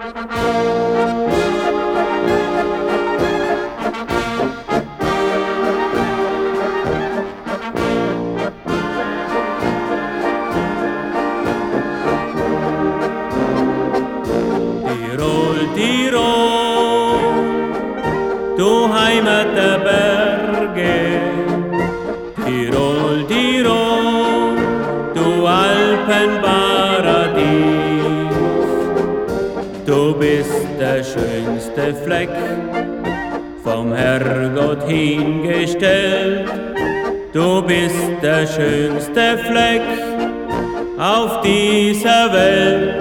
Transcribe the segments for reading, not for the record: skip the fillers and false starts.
Tirol, du Heimat der Berge. Tirol, Tirol, du Alpenparadies. Du bist der schönste Fleck, vom Herrgott hingestellt. Du bist der schönste Fleck auf dieser Welt.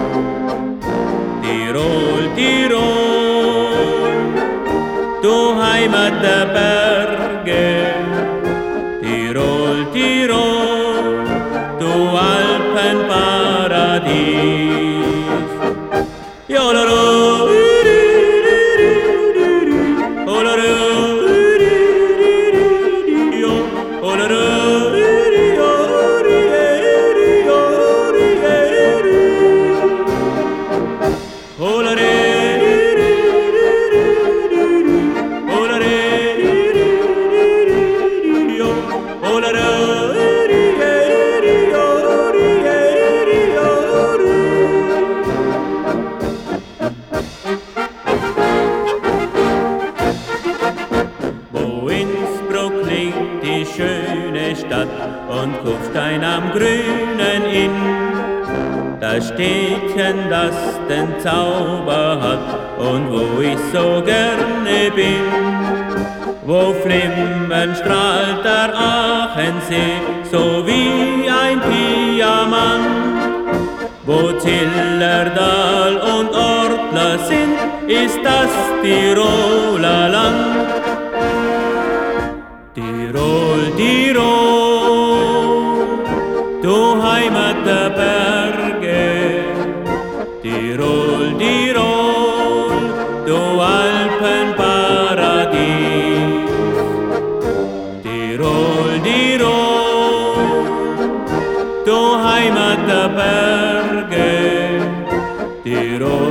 Tirol, Tirol, du Heimat der Berge. Tirol, Tirol, du Alpenparadies. Jolero, olero, olero. Die schöne Stadt und Kufstein am grünen Inn, das Städtchen, das den Zauber hat und wo ich so gerne bin. Wo flimmern strahlt der Aachensee, so wie ein Diamant. Wo Zillertal und Ortler sind, ist das Tiroler Land. Tirol, Tirol, du Heimat der Berge. Tirol, Tirol, du Alpenparadies. Tirol, Tirol, du Heimat der Berge. Tirol.